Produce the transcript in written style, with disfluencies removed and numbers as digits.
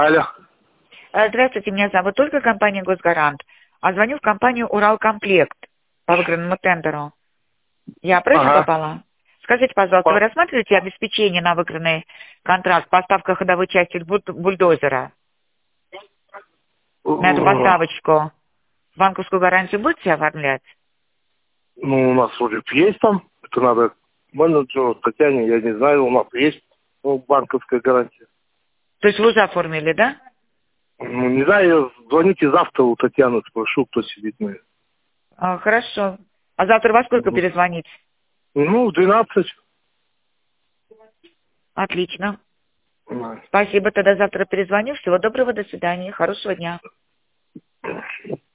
Алло. Здравствуйте, меня зовут Ольга, компания «Госгарант». А звоню в компанию «Уралкомплект» по выигранному тендеру. Я правильно Ага. попала? Скажите, пожалуйста, вы рассматриваете обеспечение на выигранный контракт, поставка ходовой части бульдозера? На эту поставочку банковскую гарантию будете оформлять? Ну, у нас вроде есть там. Это надо менеджеру, Татьяне, я не знаю, у нас есть банковская гарантия. То есть вы уже оформили, да? Ну, не знаю, звоните завтра у Татьяны, спрошу, кто сидит на ней. Хорошо. А завтра во сколько перезвонить? Ну, в 12. Отлично. Да. Спасибо, тогда завтра перезвоню. Всего доброго, до свидания, хорошего дня.